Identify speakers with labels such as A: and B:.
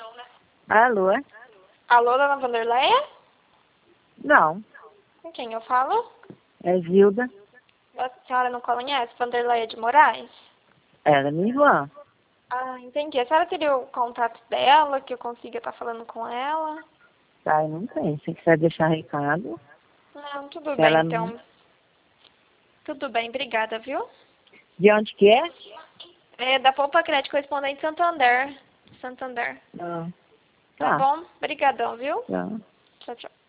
A: Alô?
B: Alô, dona Vanderleia?
A: Não,
B: Com quem eu falo?
A: é Zilda.
B: A senhora não conhece Vanderleia de Moraes?
A: Ela é minha irmã.
B: Ah, entendi. A senhora teria o contato dela, que eu consiga estar falando com ela?
A: Tá, eu não tenho. Se quiser deixar recado,
B: Não, tudo bem,
A: ela
B: então.
A: não...
B: Tudo bem, obrigada, viu?
A: De onde que é?
B: É da Poupa Crédito Correspondente Santander. Santander.
A: Ah,
B: Tá
A: tá.
B: bom? Obrigadão, viu?
A: Tá.
B: Tchau, tchau.